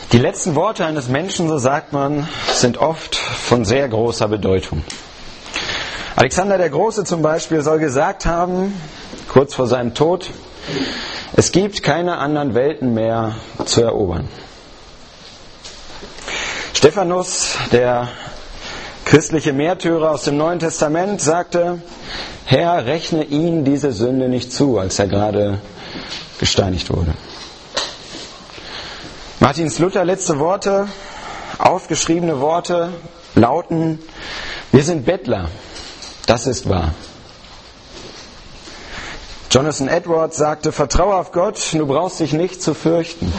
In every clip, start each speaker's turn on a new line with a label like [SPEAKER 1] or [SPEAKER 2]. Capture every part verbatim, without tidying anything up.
[SPEAKER 1] Die letzten Worte eines Menschen, so sagt man, sind oft von sehr großer Bedeutung. Alexander der Große zum Beispiel soll gesagt haben, kurz vor seinem Tod, es gibt keine anderen Welten mehr zu erobern. Stephanus, der christliche Märtyrer aus dem Neuen Testament, sagte, Herr, rechne ihnen diese Sünde nicht zu, als er gerade gesteinigt wurde. Martin Luther letzte Worte, aufgeschriebene Worte, lauten, wir sind Bettler, das ist wahr. Jonathan Edwards sagte, vertraue auf Gott, du brauchst dich nicht zu fürchten.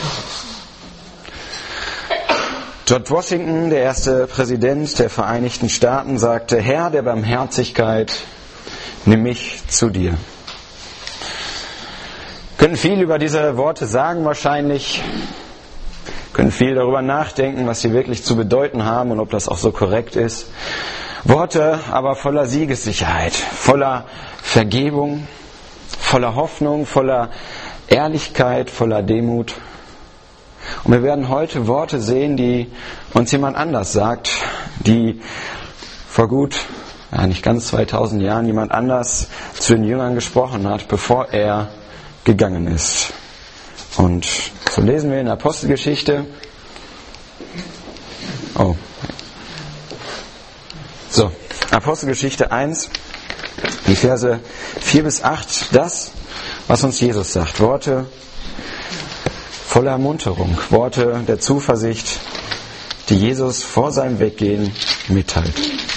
[SPEAKER 1] George Washington, der erste Präsident der Vereinigten Staaten, sagte, Herr der Barmherzigkeit, nimm mich zu dir. Wir können viel über diese Worte sagen wahrscheinlich, können viel darüber nachdenken, was sie wirklich zu bedeuten haben und ob das auch so korrekt ist. Worte aber voller Siegessicherheit, voller Vergebung, voller Hoffnung, voller Ehrlichkeit, voller Demut. Und wir werden heute Worte sehen, die uns jemand anders sagt, die vor gut, ja nicht ganz zweitausend Jahren jemand anders zu den Jüngern gesprochen hat, bevor er gegangen ist. Und so lesen wir in der Apostelgeschichte. Oh. So, Apostelgeschichte eins, die Verse vier bis acht, das, was uns Jesus sagt. Worte voller Ermunterung, Worte der Zuversicht, die Jesus vor seinem Weggehen mitteilt.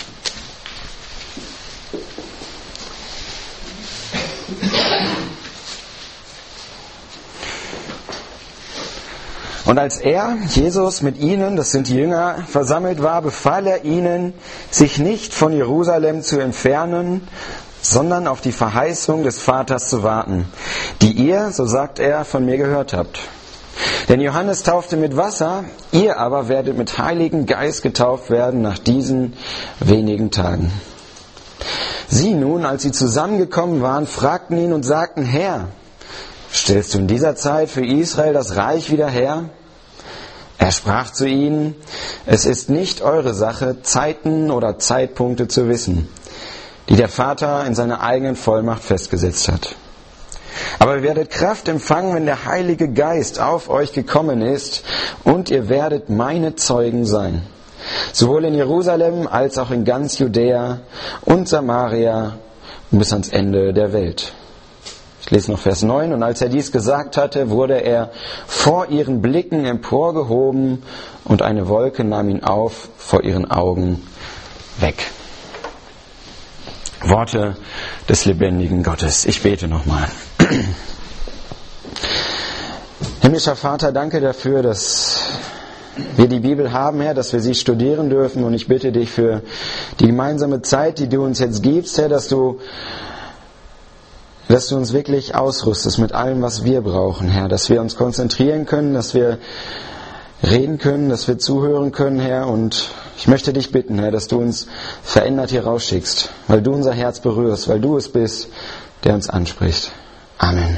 [SPEAKER 1] Und als er, Jesus, mit ihnen, das sind die Jünger, versammelt war, befahl er ihnen, sich nicht von Jerusalem zu entfernen, sondern auf die Verheißung des Vaters zu warten, die ihr, so sagt er, von mir gehört habt. Denn Johannes taufte mit Wasser, ihr aber werdet mit Heiligen Geist getauft werden nach diesen wenigen Tagen. Sie nun, als sie zusammengekommen waren, fragten ihn und sagten, Herr, stellst du in dieser Zeit für Israel das Reich wieder her? Er sprach zu ihnen, es ist nicht eure Sache, Zeiten oder Zeitpunkte zu wissen, die der Vater in seiner eigenen Vollmacht festgesetzt hat. Aber ihr werdet Kraft empfangen, wenn der Heilige Geist auf euch gekommen ist, und ihr werdet meine Zeugen sein, sowohl in Jerusalem als auch in ganz Judäa und Samaria und bis ans Ende der Welt. Ich lese noch Vers neun. Und als er dies gesagt hatte, wurde er vor ihren Blicken emporgehoben und eine Wolke nahm ihn auf vor ihren Augen weg. Worte des lebendigen Gottes. Ich bete nochmal. Himmlischer Vater, danke dafür, dass wir die Bibel haben, Herr, dass wir sie studieren dürfen. Und ich bitte dich für die gemeinsame Zeit, die du uns jetzt gibst, Herr, dass du dass du uns wirklich ausrüstest mit allem, was wir brauchen, Herr, dass wir uns konzentrieren können, dass wir reden können, dass wir zuhören können, Herr, und ich möchte dich bitten, Herr, dass du uns verändert hier rausschickst, weil du unser Herz berührst, weil du es bist, der uns anspricht. Amen.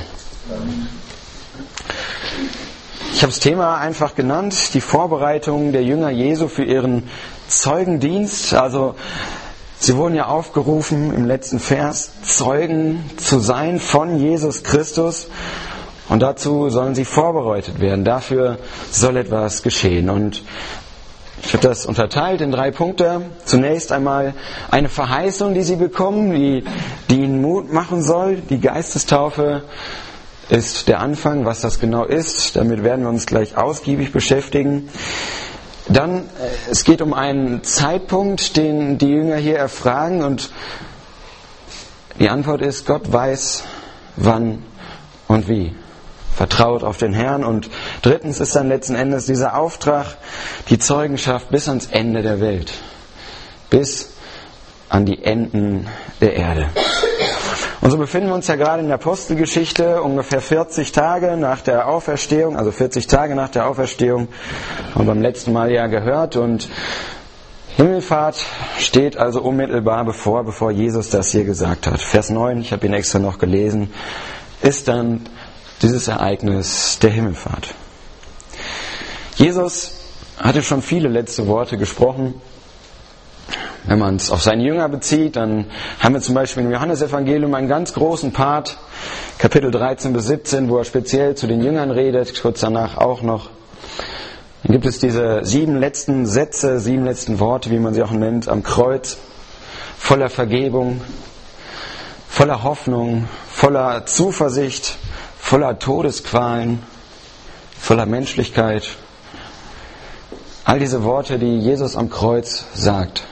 [SPEAKER 1] Ich habe das Thema einfach genannt, die Vorbereitung der Jünger Jesu für ihren Zeugendienst, also sie wurden ja aufgerufen im letzten Vers, Zeugen zu sein von Jesus Christus. Und dazu sollen sie vorbereitet werden. Dafür soll etwas geschehen. Und ich habe das unterteilt in drei Punkte. Zunächst einmal eine Verheißung, die sie bekommen, die, die ihnen Mut machen soll. Die Geistestaufe ist der Anfang. Was das genau ist, damit werden wir uns gleich ausgiebig beschäftigen. Dann, es geht um einen Zeitpunkt, den die Jünger hier erfragen, und die Antwort ist, Gott weiß, wann und wie. Vertraut auf den Herrn. Und drittens ist dann letzten Endes dieser Auftrag, die Zeugenschaft bis ans Ende der Welt. Bis an die Enden der Erde. Und so befinden wir uns ja gerade in der Apostelgeschichte, ungefähr vierzig Tage nach der Auferstehung, also vierzig Tage nach der Auferstehung, haben wir beim letzten Mal ja gehört, und Himmelfahrt steht also unmittelbar bevor, bevor Jesus das hier gesagt hat. Vers neun, ich habe ihn extra noch gelesen, ist dann dieses Ereignis der Himmelfahrt. Jesus hatte schon viele letzte Worte gesprochen. Wenn man es auf seine Jünger bezieht, dann haben wir zum Beispiel im Johannesevangelium einen ganz großen Part, Kapitel dreizehn bis siebzehn, wo er speziell zu den Jüngern redet, kurz danach auch noch. Dann gibt es diese sieben letzten Sätze, sieben letzten Worte, wie man sie auch nennt, am Kreuz, voller Vergebung, voller Hoffnung, voller Zuversicht, voller Todesqualen, voller Menschlichkeit. All diese Worte, die Jesus am Kreuz sagt.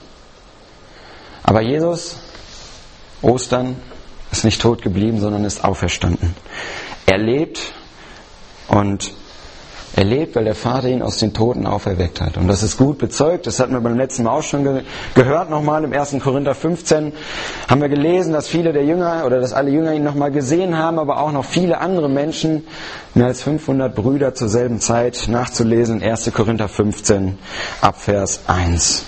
[SPEAKER 1] Aber Jesus, Ostern, ist nicht tot geblieben, sondern ist auferstanden. Er lebt und er lebt, weil der Vater ihn aus den Toten auferweckt hat. Und das ist gut bezeugt. Das hatten wir beim letzten Mal auch schon ge- gehört. Nochmal im ersten Korinther fünfzehn haben wir gelesen, dass viele der Jünger oder dass alle Jünger ihn nochmal gesehen haben, aber auch noch viele andere Menschen, mehr als fünfhundert Brüder zur selben Zeit, nachzulesen. ersten Korinther fünfzehn, ab Vers eins.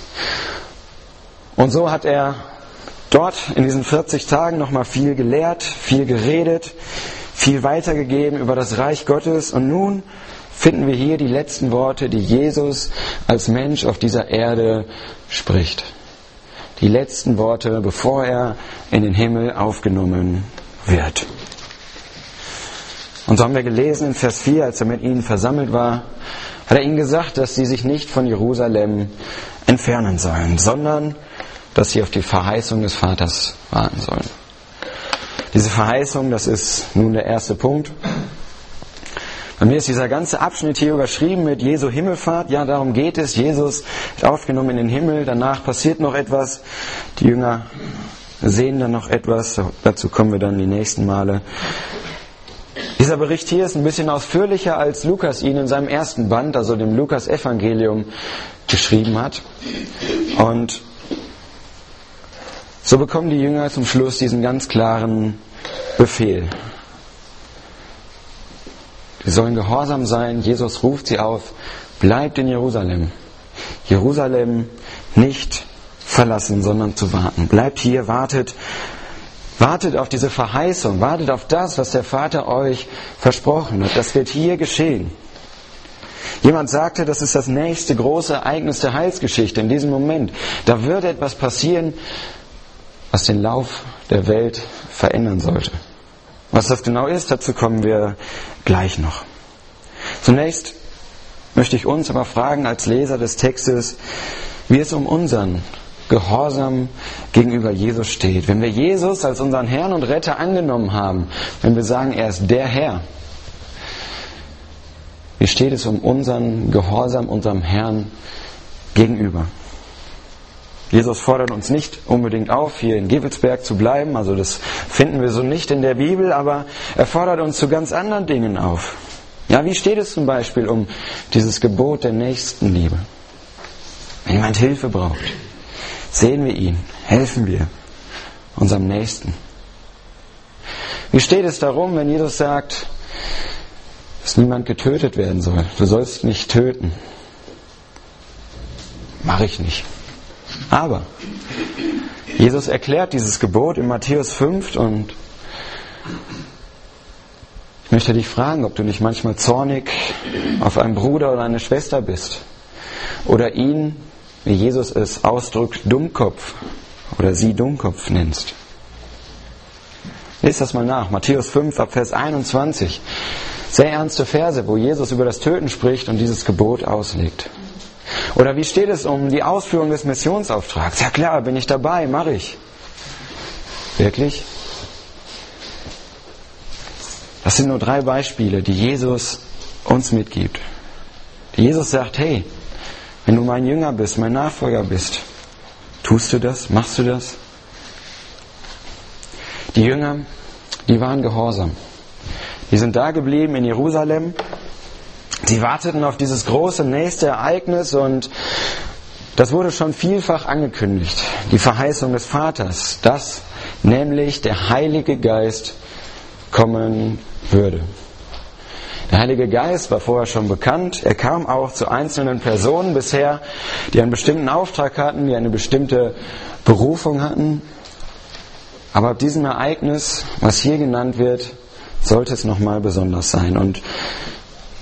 [SPEAKER 1] Und so hat er dort in diesen vierzig Tagen nochmal viel gelehrt, viel geredet, viel weitergegeben über das Reich Gottes. Und nun finden wir hier die letzten Worte, die Jesus als Mensch auf dieser Erde spricht. Die letzten Worte, bevor er in den Himmel aufgenommen wird. Und so haben wir gelesen in Vers vier, als er mit ihnen versammelt war, hat er ihnen gesagt, dass sie sich nicht von Jerusalem entfernen sollen, sondern dass sie auf die Verheißung des Vaters warten sollen. Diese Verheißung, das ist nun der erste Punkt. Bei mir ist dieser ganze Abschnitt hier überschrieben mit Jesu Himmelfahrt. Ja, darum geht es. Jesus wird aufgenommen in den Himmel. Danach passiert noch etwas. Die Jünger sehen dann noch etwas. Dazu kommen wir dann die nächsten Male. Dieser Bericht hier ist ein bisschen ausführlicher, als Lukas ihn in seinem ersten Band, also dem Lukas-Evangelium, geschrieben hat. Und so bekommen die Jünger zum Schluss diesen ganz klaren Befehl. Sie sollen gehorsam sein. Jesus ruft sie auf, bleibt in Jerusalem. Jerusalem nicht verlassen, sondern zu warten. Bleibt hier, wartet, wartet auf diese Verheißung, wartet auf das, was der Vater euch versprochen hat. Das wird hier geschehen. Jemand sagte, das ist das nächste große Ereignis der Heilsgeschichte in diesem Moment. Da wird etwas passieren, was den Lauf der Welt verändern sollte. Was das genau ist, dazu kommen wir gleich noch. Zunächst möchte ich uns aber fragen als Leser des Textes, wie es um unseren Gehorsam gegenüber Jesus steht. Wenn wir Jesus als unseren Herrn und Retter angenommen haben, wenn wir sagen, er ist der Herr, wie steht es um unseren Gehorsam unserem Herrn gegenüber? Jesus fordert uns nicht unbedingt auf, hier in Gevelsberg zu bleiben, also das finden wir so nicht in der Bibel, aber er fordert uns zu ganz anderen Dingen auf. Ja, wie steht es zum Beispiel um dieses Gebot der Nächstenliebe? Wenn jemand Hilfe braucht, sehen wir ihn, helfen wir unserem Nächsten. Wie steht es darum, wenn Jesus sagt, dass niemand getötet werden soll? Du sollst nicht töten. Mache ich nicht. Aber Jesus erklärt dieses Gebot in Matthäus fünf und ich möchte dich fragen, ob du nicht manchmal zornig auf einen Bruder oder eine Schwester bist oder ihn, wie Jesus es ausdrückt, Dummkopf oder sie Dummkopf nennst. Lies das mal nach, Matthäus fünf ab Vers einundzwanzig. Sehr ernste Verse, wo Jesus über das Töten spricht und dieses Gebot auslegt. Oder wie steht es um die Ausführung des Missionsauftrags? Ja klar, bin ich dabei, mache ich. Wirklich? Das sind nur drei Beispiele, die Jesus uns mitgibt. Die Jesus sagt, hey, wenn du mein Jünger bist, mein Nachfolger bist, tust du das? Machst du das? Die Jünger, die waren gehorsam. Die sind da geblieben in Jerusalem. Sie warteten auf dieses große nächste Ereignis und das wurde schon vielfach angekündigt. Die Verheißung des Vaters, dass nämlich der Heilige Geist kommen würde. Der Heilige Geist war vorher schon bekannt. Er kam auch zu einzelnen Personen bisher, die einen bestimmten Auftrag hatten, die eine bestimmte Berufung hatten. Aber ab diesem Ereignis, was hier genannt wird, sollte es nochmal besonders sein. Und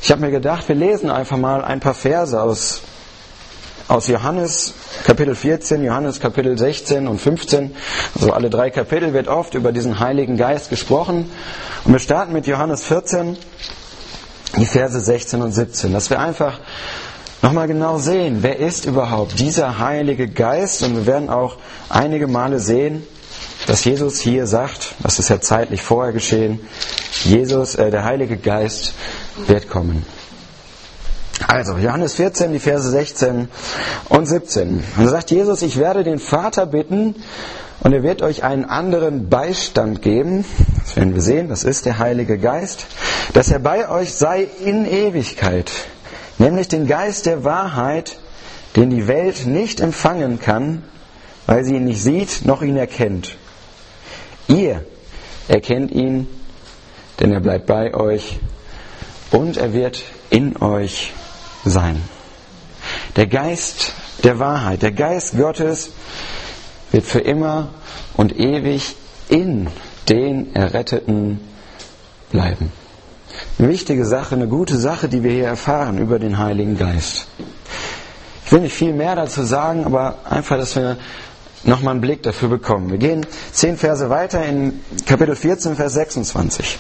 [SPEAKER 1] ich habe mir gedacht, wir lesen einfach mal ein paar Verse aus, aus Johannes Kapitel vierzehn, Johannes Kapitel sechzehn und fünfzehn. Also alle drei Kapitel wird oft über diesen Heiligen Geist gesprochen. Und wir starten mit Johannes vierzehn, die Verse sechzehn und siebzehn. Dass wir einfach nochmal genau sehen, wer ist überhaupt dieser Heilige Geist. Und wir werden auch einige Male sehen, dass Jesus hier sagt, das ist ja zeitlich vorher geschehen, Jesus, äh, der Heilige Geist wird kommen. Also, Johannes vierzehn, die Verse sechzehn und siebzehn. Und da sagt Jesus, ich werde den Vater bitten und er wird euch einen anderen Beistand geben. Das werden wir sehen, das ist der Heilige Geist. Dass er bei euch sei in Ewigkeit. Nämlich den Geist der Wahrheit, den die Welt nicht empfangen kann, weil sie ihn nicht sieht, noch ihn erkennt. Ihr erkennt ihn, denn er bleibt bei euch und er wird in euch sein. Der Geist der Wahrheit, der Geist Gottes wird für immer und ewig in den Erretteten bleiben. Eine wichtige Sache, eine gute Sache, die wir hier erfahren über den Heiligen Geist. Ich will nicht viel mehr dazu sagen, aber einfach, dass wir nochmal einen Blick dafür bekommen. Wir gehen zehn Verse weiter in Kapitel vierzehn, Vers sechsundzwanzig.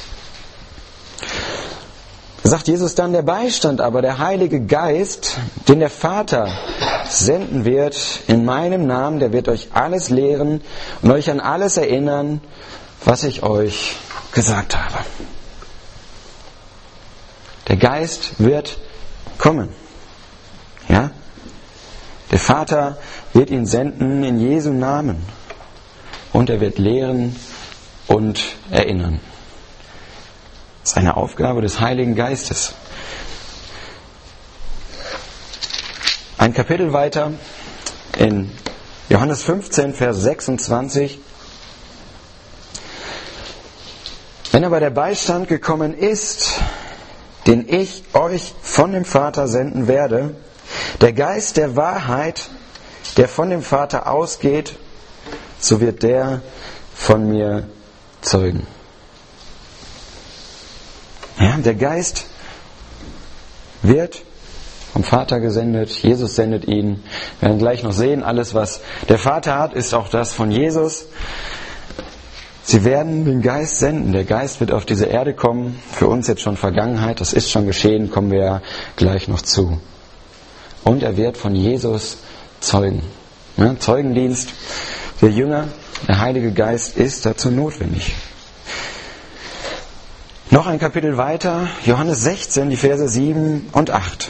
[SPEAKER 1] Da sagt Jesus dann, der Beistand aber, der Heilige Geist, den der Vater senden wird in meinem Namen, der wird euch alles lehren und euch an alles erinnern, was ich euch gesagt habe. Der Geist wird kommen. Ja? Der Vater wird ihn senden in Jesu Namen und er wird lehren und erinnern. Das ist eine Aufgabe des Heiligen Geistes. Ein Kapitel weiter in Johannes fünfzehn, Vers sechsundzwanzig. Wenn aber der Beistand gekommen ist, den ich euch von dem Vater senden werde, der Geist der Wahrheit, der von dem Vater ausgeht, so wird der von mir zeugen. Ja, der Geist wird vom Vater gesendet, Jesus sendet ihn. Wir werden gleich noch sehen, alles was der Vater hat, ist auch das von Jesus. Sie werden den Geist senden. Der Geist wird auf diese Erde kommen. Für uns jetzt schon Vergangenheit, das ist schon geschehen, kommen wir ja gleich noch zu. Und er wird von Jesus zeugen. Ja, Zeugendienst der Jünger, der Heilige Geist ist dazu notwendig. Noch ein Kapitel weiter, Johannes sechzehn, die Verse sieben und acht.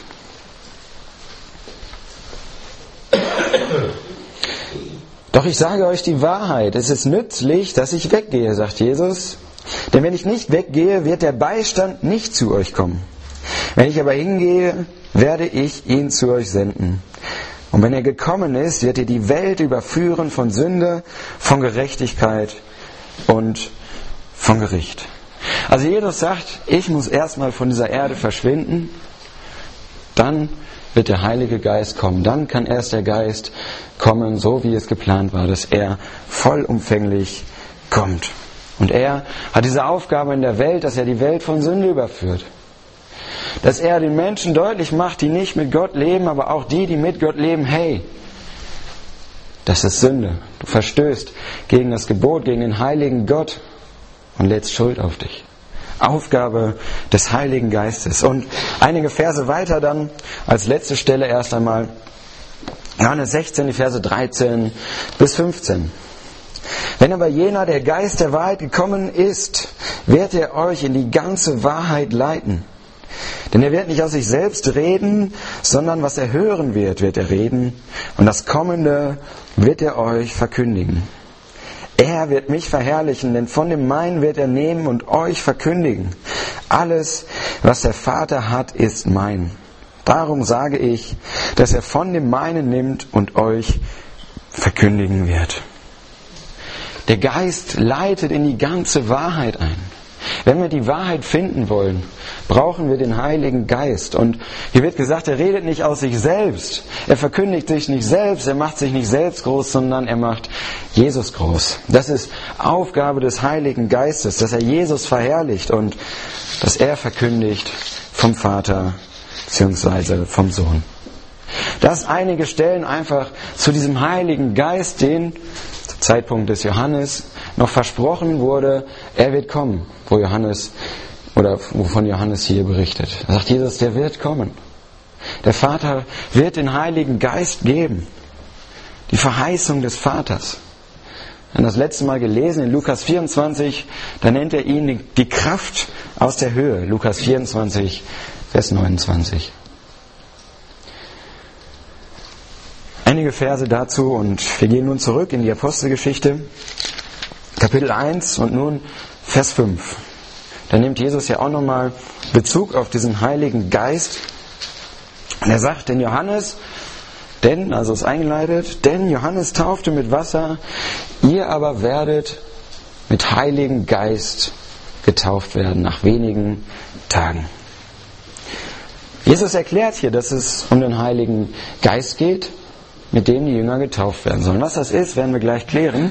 [SPEAKER 1] Doch ich sage euch die Wahrheit, es ist nützlich, dass ich weggehe, sagt Jesus. Denn wenn ich nicht weggehe, wird der Beistand nicht zu euch kommen. Wenn ich aber hingehe, werde ich ihn zu euch senden. Und wenn er gekommen ist, wird er die Welt überführen von Sünde, von Gerechtigkeit und von Gericht. Also Jesus sagt, ich muss erstmal von dieser Erde verschwinden, dann wird der Heilige Geist kommen. Dann kann erst der Geist kommen, so wie es geplant war, dass er vollumfänglich kommt. Und er hat diese Aufgabe in der Welt, dass er die Welt von Sünde überführt. Dass er den Menschen deutlich macht, die nicht mit Gott leben, aber auch die, die mit Gott leben, hey, das ist Sünde. Du verstößt gegen das Gebot, gegen den heiligen Gott und lädst Schuld auf dich. Aufgabe des Heiligen Geistes. Und einige Verse weiter dann, als letzte Stelle erst einmal, Johannes sechzehn, die Verse dreizehn bis fünfzehn. Wenn aber jener, der Geist der Wahrheit gekommen ist, wird er euch in die ganze Wahrheit leiten. Denn er wird nicht aus sich selbst reden, sondern was er hören wird, wird er reden. Und das Kommende wird er euch verkündigen. Er wird mich verherrlichen, denn von dem Meinen wird er nehmen und euch verkündigen. Alles, was der Vater hat, ist mein. Darum sage ich, dass er von dem Meinen nimmt und euch verkündigen wird. Der Geist leitet in die ganze Wahrheit ein. Wenn wir die Wahrheit finden wollen, brauchen wir den Heiligen Geist. Und hier wird gesagt, er redet nicht aus sich selbst. Er verkündigt sich nicht selbst, er macht sich nicht selbst groß, sondern er macht Jesus groß. Das ist Aufgabe des Heiligen Geistes, dass er Jesus verherrlicht und dass er verkündigt vom Vater bzw. vom Sohn. Dass einige Stellen einfach zu diesem Heiligen Geist, den zum Zeitpunkt des Johannes noch versprochen wurde, er wird kommen, wo Johannes oder wovon Johannes hier berichtet. Da sagt Jesus, der wird kommen. Der Vater wird den Heiligen Geist geben. Die Verheißung des Vaters. Wir haben das letzte Mal gelesen in Lukas vierundzwanzig, da nennt er ihn die Kraft aus der Höhe. Lukas vierundzwanzig, Vers neunundzwanzig. Einige Verse dazu und wir gehen nun zurück in die Apostelgeschichte, Kapitel eins und nun Vers fünf. Da nimmt Jesus ja auch nochmal Bezug auf diesen Heiligen Geist. Und er sagt, denn Johannes, denn, also ist eingeleitet, denn Johannes taufte mit Wasser, ihr aber werdet mit Heiligen Geist getauft werden nach wenigen Tagen. Jesus erklärt hier, dass es um den Heiligen Geist geht, mit dem die Jünger getauft werden sollen. Was das ist, werden wir gleich klären.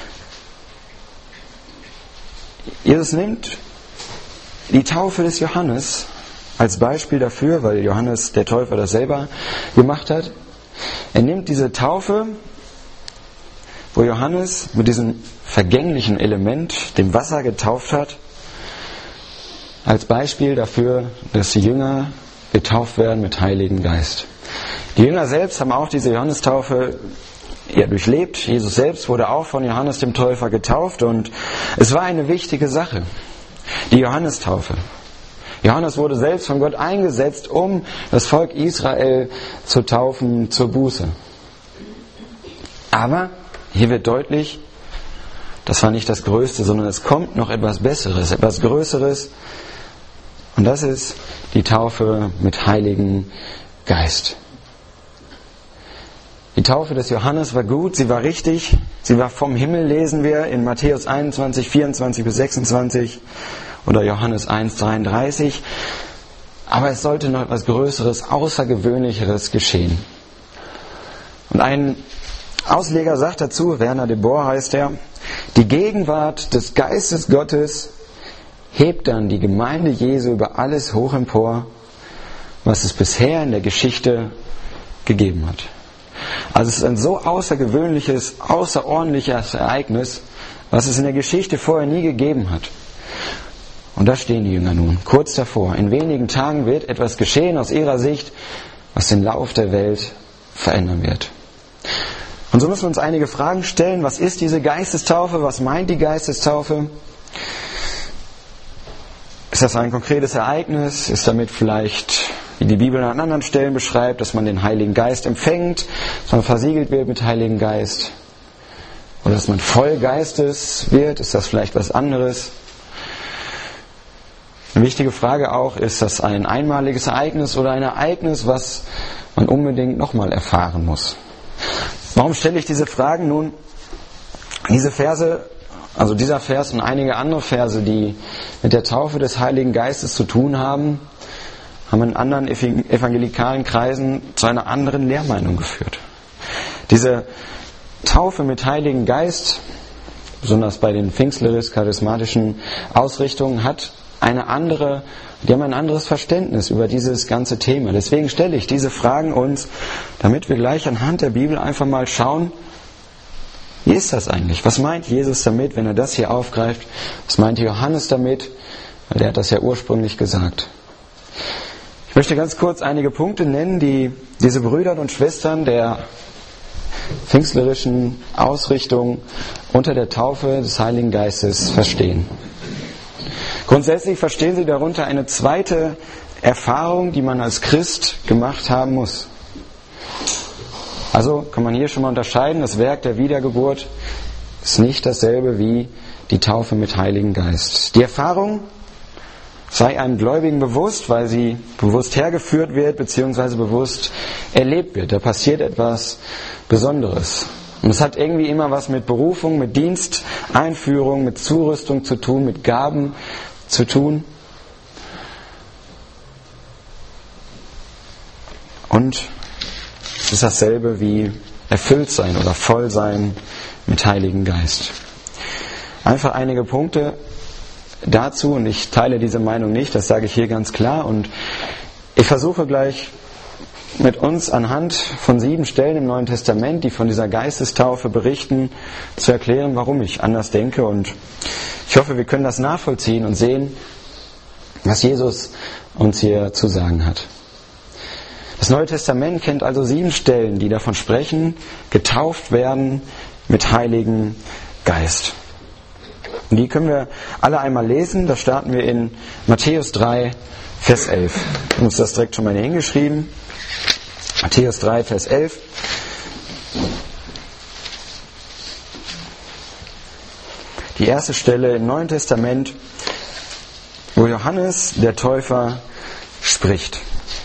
[SPEAKER 1] Jesus nimmt die Taufe des Johannes als Beispiel dafür, weil Johannes der Täufer das selber gemacht hat. Er nimmt diese Taufe, wo Johannes mit diesem vergänglichen Element, dem Wasser, getauft hat, als Beispiel dafür, dass die Jünger getauft werden mit Heiligen Geist. Die Jünger selbst haben auch diese Johannestaufe ja, durchlebt. Jesus selbst wurde auch von Johannes dem Täufer getauft und es war eine wichtige Sache, die Johannestaufe. Johannes wurde selbst von Gott eingesetzt, um das Volk Israel zu taufen zur Buße. Aber hier wird deutlich, das war nicht das Größte, sondern es kommt noch etwas Besseres, etwas Größeres. Und das ist die Taufe mit Heiligen Geist. Die Taufe des Johannes war gut, sie war richtig, sie war vom Himmel, lesen wir in Matthäus einundzwanzig, vierundzwanzig bis sechsundzwanzig oder Johannes eins, dreiunddreißig. Aber es sollte noch etwas Größeres, Außergewöhnlicheres geschehen. Und ein Ausleger sagt dazu, Werner de Boer heißt er, die Gegenwart des Geistes Gottes hebt dann die Gemeinde Jesu über alles hoch empor, was es bisher in der Geschichte gegeben hat. Also es ist ein so außergewöhnliches, außerordentliches Ereignis, was es in der Geschichte vorher nie gegeben hat. Und da stehen die Jünger nun, kurz davor. In wenigen Tagen wird etwas geschehen aus ihrer Sicht, was den Lauf der Welt verändern wird. Und so müssen wir uns einige Fragen stellen. Was ist diese Geistestaufe? Was meint die Geistestaufe? Ist das ein konkretes Ereignis? Ist damit vielleicht, wie die Bibel an anderen Stellen beschreibt, dass man den Heiligen Geist empfängt, dass man versiegelt wird mit Heiligen Geist? Oder dass man voll Geistes wird? Ist das vielleicht was anderes? Eine wichtige Frage auch, ist das ein einmaliges Ereignis oder ein Ereignis, was man unbedingt nochmal erfahren muss? Warum stelle ich diese Fragen? Nun, diese Verse, also dieser Vers und einige andere Verse, die mit der Taufe des Heiligen Geistes zu tun haben, haben in anderen evangelikalen Kreisen zu einer anderen Lehrmeinung geführt. Diese Taufe mit Heiligen Geist, besonders bei den pfingstlerisch-charismatischen Ausrichtungen, hat eine andere, die haben ein anderes Verständnis über dieses ganze Thema. Deswegen stelle ich diese Fragen uns, damit wir gleich anhand der Bibel einfach mal schauen, wie ist das eigentlich? Was meint Jesus damit, wenn er das hier aufgreift? Was meint Johannes damit? Weil der hat das ja ursprünglich gesagt. Ich möchte ganz kurz einige Punkte nennen, die diese Brüder und Schwestern der pfingstlerischen Ausrichtung unter der Taufe des Heiligen Geistes verstehen. Grundsätzlich verstehen sie darunter eine zweite Erfahrung, die man als Christ gemacht haben muss. Also kann man hier schon mal unterscheiden, das Werk der Wiedergeburt ist nicht dasselbe wie die Taufe mit Heiligen Geist. Die Erfahrung sei einem Gläubigen bewusst, weil sie bewusst hergeführt wird bzw. bewusst erlebt wird. Da passiert etwas Besonderes. Und es hat irgendwie immer was mit Berufung, mit Dienst, Einführung, mit Zurüstung zu tun, mit Gaben, zu tun. Und es ist dasselbe wie erfüllt sein oder voll sein mit Heiligen Geist. Einfach einige Punkte dazu, und ich teile diese Meinung nicht, das sage ich hier ganz klar, und ich versuche gleich mit uns anhand von sieben Stellen im Neuen Testament, die von dieser Geistestaufe berichten, zu erklären, warum ich anders denke, und ich hoffe, wir können das nachvollziehen und sehen, was Jesus uns hier zu sagen hat. Das Neue Testament kennt also sieben Stellen, die davon sprechen, getauft werden mit Heiligen Geist. Und die können wir alle einmal lesen. Da starten wir in Matthäus drei, Vers elf. Ich habe uns das direkt schon mal hier hingeschrieben. Matthäus drei, Vers elf. Die erste Stelle im Neuen Testament, wo Johannes, der Täufer, spricht.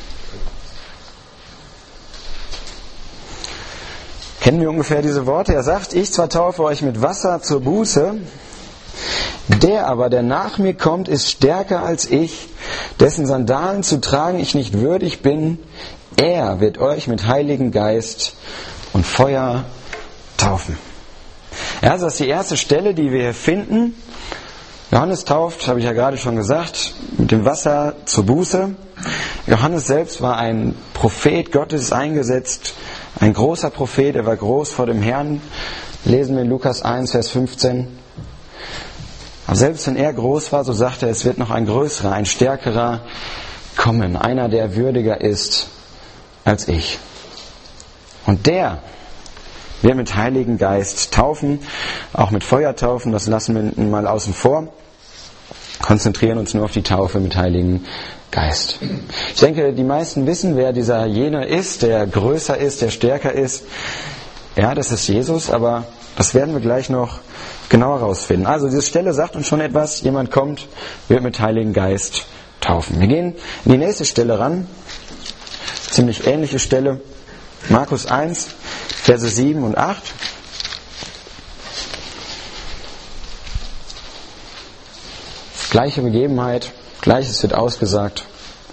[SPEAKER 1] Kennen wir ungefähr diese Worte? Er sagt, ich zwar taufe euch mit Wasser zur Buße, der aber, der nach mir kommt, ist stärker als ich, dessen Sandalen zu tragen ich nicht würdig bin. Er wird euch mit Heiligen Geist und Feuer taufen. Ja, also das ist die erste Stelle, die wir hier finden. Johannes tauft, habe ich ja gerade schon gesagt, mit dem Wasser zur Buße. Johannes selbst war ein Prophet Gottes, eingesetzt, ein großer Prophet, er war groß vor dem Herrn. Lesen wir in Lukas eins, Vers fünfzehn. Aber selbst wenn er groß war, so sagt er, es wird noch ein größerer, ein stärkerer kommen, einer, der würdiger ist als ich. Und der wird mit Heiligen Geist taufen, auch mit Feuer taufen, das lassen wir mal außen vor. Konzentrieren uns nur auf die Taufe mit Heiligen Geist. Ich denke, die meisten wissen, wer dieser jene ist, der größer ist, der stärker ist. Ja, das ist Jesus, aber das werden wir gleich noch genauer herausfinden. Also diese Stelle sagt uns schon etwas, jemand kommt, wird mit Heiligen Geist taufen. Wir gehen in die nächste Stelle ran, ziemlich ähnliche Stelle, Markus eins, Verse sieben und acht. Gleiche Begebenheit, Gleiches wird ausgesagt.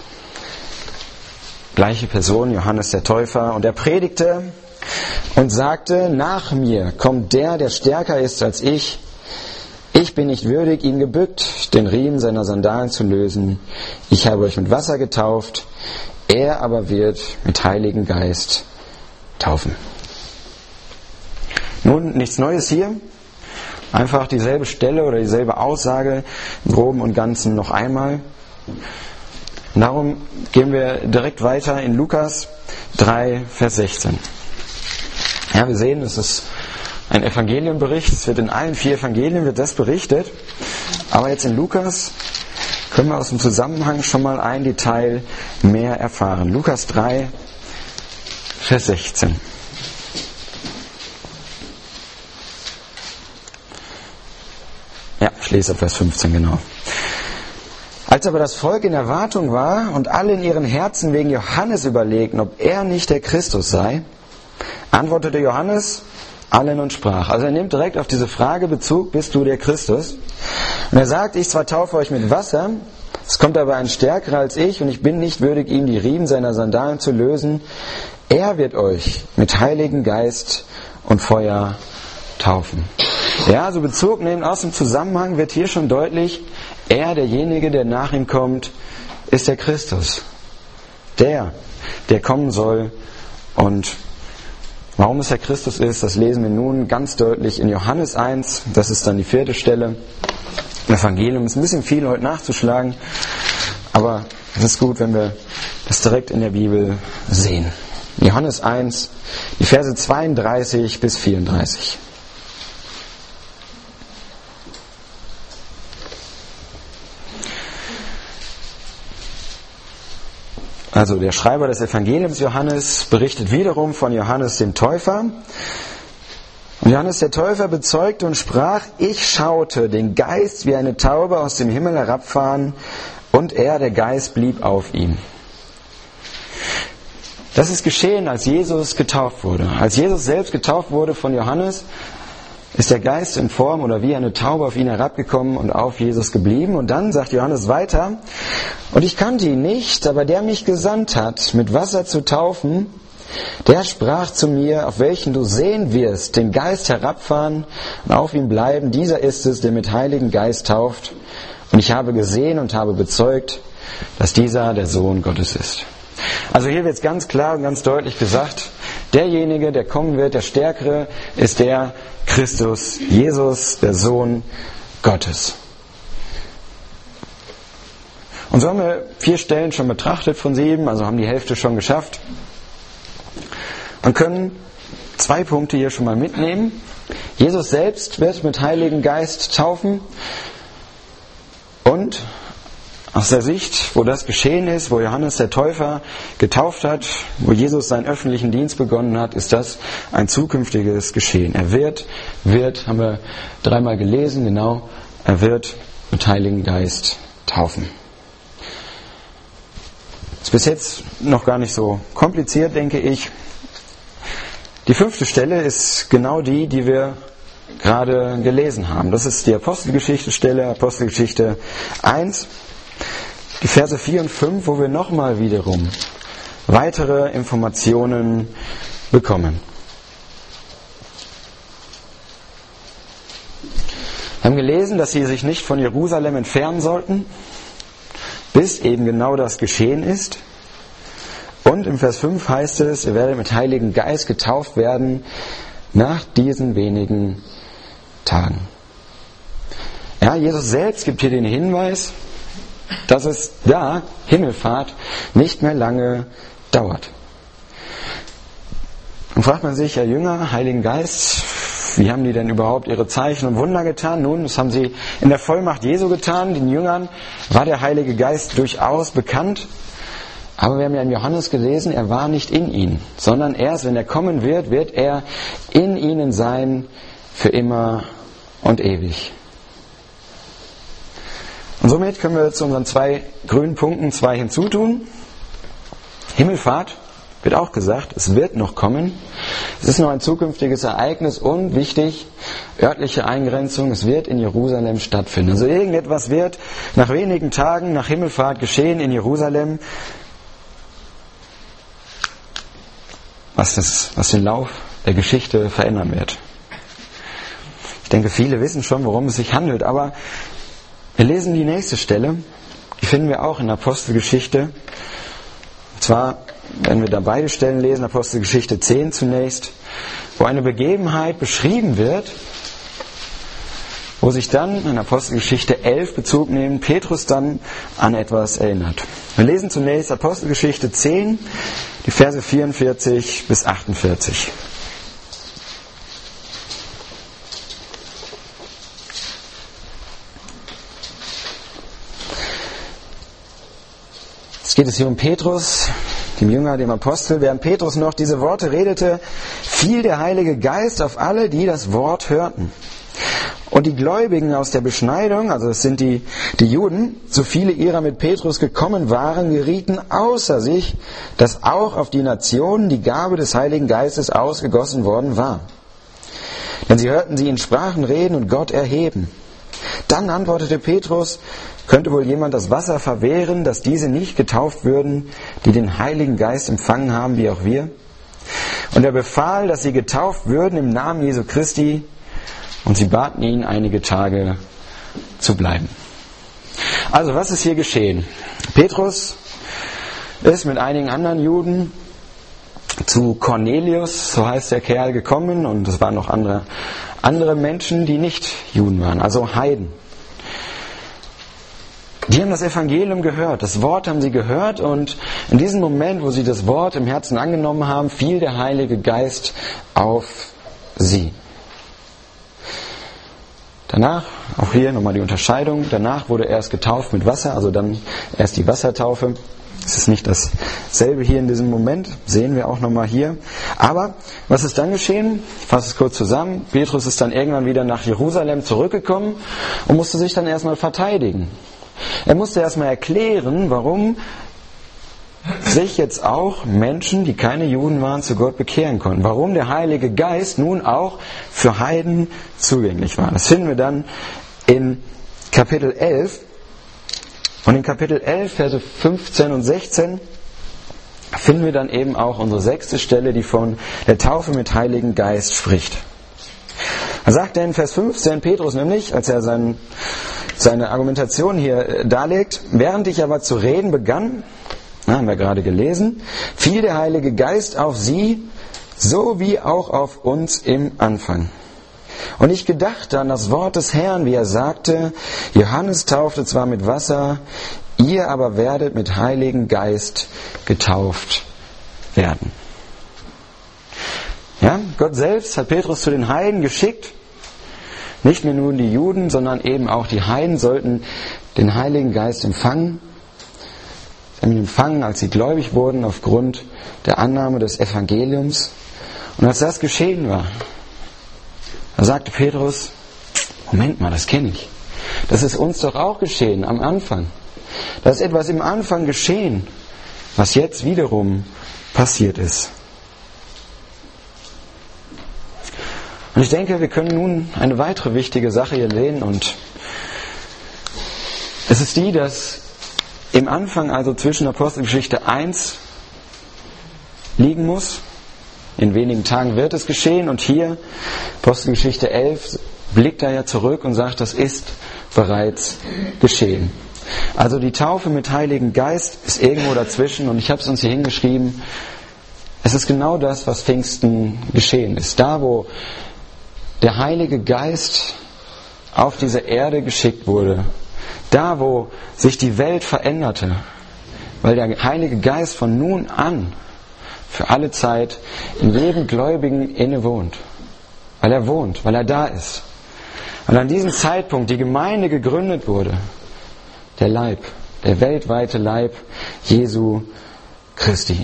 [SPEAKER 1] Gleiche Person, Johannes der Täufer. Und er predigte und sagte, nach mir kommt der, der stärker ist als ich. Ich bin nicht würdig, ihn gebückt, den Riemen seiner Sandalen zu lösen. Ich habe euch mit Wasser getauft. Er aber wird mit Heiligen Geist taufen. Nun, nichts Neues hier. Einfach dieselbe Stelle oder dieselbe Aussage im Groben und Ganzen noch einmal. Und darum gehen wir direkt weiter in Lukas drei, Vers sechzehn. Ja, wir sehen, es ist ein Evangelienbericht. Es wird in allen vier Evangelien wird das berichtet. Aber jetzt in Lukas können wir aus dem Zusammenhang schon mal ein Detail mehr erfahren. Lukas drei, Vers sechzehn. Ja, ich lese ab Vers fünfzehn, genau. Als aber das Volk in Erwartung war und alle in ihren Herzen wegen Johannes überlegten, ob er nicht der Christus sei, antwortete Johannes allen und sprach. Also er nimmt direkt auf diese Frage Bezug, bist du der Christus? Und er sagt, ich zwar taufe euch mit Wasser, es kommt aber ein Stärkerer als ich und ich bin nicht würdig, ihm die Riemen seiner Sandalen zu lösen. Er wird euch mit Heiligen Geist und Feuer taufen. Ja, also Bezug nehmen aus dem Zusammenhang wird hier schon deutlich, er, derjenige, der nach ihm kommt, ist der Christus. Der, der kommen soll. Und warum es der Christus ist, das lesen wir nun ganz deutlich in Johannes eins, das ist dann die vierte Stelle. Im Evangelium ist ein bisschen viel heute nachzuschlagen, aber es ist gut, wenn wir das direkt in der Bibel sehen. Johannes eins, die Verse zweiunddreißig bis vierunddreißig. Also der Schreiber des Evangeliums Johannes berichtet wiederum von Johannes dem Täufer. Und Johannes der Täufer bezeugte und sprach, ich schaute den Geist wie eine Taube aus dem Himmel herabfahren und er, der Geist, blieb auf ihm. Das ist geschehen, als Jesus getauft wurde. Als Jesus selbst getauft wurde von Johannes, ist der Geist in Form oder wie eine Taube auf ihn herabgekommen und auf Jesus geblieben. Und dann sagt Johannes weiter, und ich kannte ihn nicht, aber der mich gesandt hat, mit Wasser zu taufen, der sprach zu mir, auf welchen du sehen wirst, den Geist herabfahren und auf ihm bleiben. Dieser ist es, der mit Heiligen Geist tauft. Und ich habe gesehen und habe bezeugt, dass dieser der Sohn Gottes ist. Also hier wird es ganz klar und ganz deutlich gesagt, derjenige, der kommen wird, der Stärkere, ist der Christus, Jesus, der Sohn Gottes. Und so haben wir vier Stellen schon betrachtet von sieben, also haben die Hälfte schon geschafft. Und können zwei Punkte hier schon mal mitnehmen. Jesus selbst wird mit Heiligen Geist taufen. Und aus der Sicht, wo das geschehen ist, wo Johannes der Täufer getauft hat, wo Jesus seinen öffentlichen Dienst begonnen hat, ist das ein zukünftiges Geschehen. Er wird, wird, haben wir dreimal gelesen, genau, er wird mit Heiligen Geist taufen. Ist bis jetzt noch gar nicht so kompliziert, denke ich. Die fünfte Stelle ist genau die, die wir gerade gelesen haben. Das ist die Apostelgeschichte-Stelle, Apostelgeschichte eins, die Verse vier und fünf, wo wir nochmal wiederum weitere Informationen bekommen. Wir haben gelesen, dass sie sich nicht von Jerusalem entfernen sollten, bis eben genau das geschehen ist. Und im Vers fünf heißt es, ihr werdet mit Heiligen Geist getauft werden nach diesen wenigen Tagen. Ja, Jesus selbst gibt hier den Hinweis, dass es da, Himmelfahrt, nicht mehr lange dauert. Und fragt man sich, ja Jünger, Heiligen Geist, wie haben die denn überhaupt ihre Zeichen und Wunder getan? Nun, das haben sie in der Vollmacht Jesu getan. Den Jüngern war der Heilige Geist durchaus bekannt. Aber wir haben ja in Johannes gelesen, er war nicht in ihnen, sondern erst, wenn er kommen wird, wird er in ihnen sein für immer und ewig. Und somit können wir zu unseren zwei grünen Punkten zwei hinzutun. Himmelfahrt wird auch gesagt, es wird noch kommen. Es ist noch ein zukünftiges Ereignis und wichtig, örtliche Eingrenzung, es wird in Jerusalem stattfinden. Also irgendetwas wird nach wenigen Tagen nach Himmelfahrt geschehen in Jerusalem, was, das, was den Lauf der Geschichte verändern wird. Ich denke, viele wissen schon, worum es sich handelt, aber wir lesen die nächste Stelle, die finden wir auch in der Apostelgeschichte. Und zwar werden wir da beide Stellen lesen, Apostelgeschichte zehn zunächst, wo eine Begebenheit beschrieben wird, wo sich dann in Apostelgeschichte elf Bezug nehmen, Petrus dann an etwas erinnert. Wir lesen zunächst Apostelgeschichte zehn, die Verse vierundvierzig bis achtundvierzig. Es geht es hier um Petrus, dem Jünger, dem Apostel. Während Petrus noch diese Worte redete, fiel der Heilige Geist auf alle, die das Wort hörten. Und die Gläubigen aus der Beschneidung, also es sind die, die Juden, so viele ihrer mit Petrus gekommen waren, gerieten außer sich, dass auch auf die Nationen die Gabe des Heiligen Geistes ausgegossen worden war. Denn sie hörten sie in Sprachen reden und Gott erheben. Dann antwortete Petrus, könnte wohl jemand das Wasser verwehren, dass diese nicht getauft würden, die den Heiligen Geist empfangen haben, wie auch wir? Und er befahl, dass sie getauft würden im Namen Jesu Christi, und sie baten ihn, einige Tage zu bleiben. Also, was ist hier geschehen? Petrus ist mit einigen anderen Juden zu Cornelius, so heißt der Kerl, gekommen, und es waren noch andere, andere Menschen, die nicht Juden waren, also Heiden. Die haben das Evangelium gehört, das Wort haben sie gehört, und in diesem Moment, wo sie das Wort im Herzen angenommen haben, fiel der Heilige Geist auf sie. Danach, auch hier nochmal die Unterscheidung, danach wurde erst getauft mit Wasser, also dann erst die Wassertaufe. Es ist nicht dasselbe hier in diesem Moment, sehen wir auch nochmal hier. Aber was ist dann geschehen? Ich fasse es kurz zusammen. Petrus ist dann irgendwann wieder nach Jerusalem zurückgekommen und musste sich dann erstmal verteidigen. Er musste erstmal erklären, warum sich jetzt auch Menschen, die keine Juden waren, zu Gott bekehren konnten. Warum der Heilige Geist nun auch für Heiden zugänglich war. Das finden wir dann in Kapitel elf. Und in Kapitel elf, Verse fünfzehn und sechzehn, finden wir dann eben auch unsere sechste Stelle, die von der Taufe mit Heiligen Geist spricht. Da sagt er in Vers fünfzehn, Petrus nämlich, als er sein, seine Argumentation hier darlegt, während ich aber zu reden begann, na, haben wir gerade gelesen, fiel der Heilige Geist auf sie, so wie auch auf uns im Anfang. Und ich gedachte an das Wort des Herrn, wie er sagte, Johannes taufte zwar mit Wasser, ihr aber werdet mit Heiligen Geist getauft werden. Ja, Gott selbst hat Petrus zu den Heiden geschickt. Nicht mehr nur die Juden, sondern eben auch die Heiden sollten den Heiligen Geist empfangen. Sie haben ihn empfangen, als sie gläubig wurden, aufgrund der Annahme des Evangeliums. Und als das geschehen war, da sagte Petrus, Moment mal, das kenne ich. Das ist uns doch auch geschehen am Anfang. Da ist etwas im Anfang geschehen, was jetzt wiederum passiert ist. Und ich denke, wir können nun eine weitere wichtige Sache hier sehen, und es ist die, dass im Anfang, also zwischen Apostelgeschichte eins, liegen muss. In wenigen Tagen wird es geschehen, und hier, Apostelgeschichte elf, blickt er ja zurück und sagt, das ist bereits geschehen. Also die Taufe mit Heiligen Geist ist irgendwo dazwischen, und ich habe es uns hier hingeschrieben, es ist genau das, was Pfingsten geschehen ist. Da, wo der Heilige Geist auf diese Erde geschickt wurde, da, wo sich die Welt veränderte, weil der Heilige Geist von nun an für alle Zeit in jedem Gläubigen inne wohnt. Weil er wohnt, weil er da ist. Und an diesem Zeitpunkt die Gemeinde gegründet wurde, der Leib, der weltweite Leib Jesu Christi.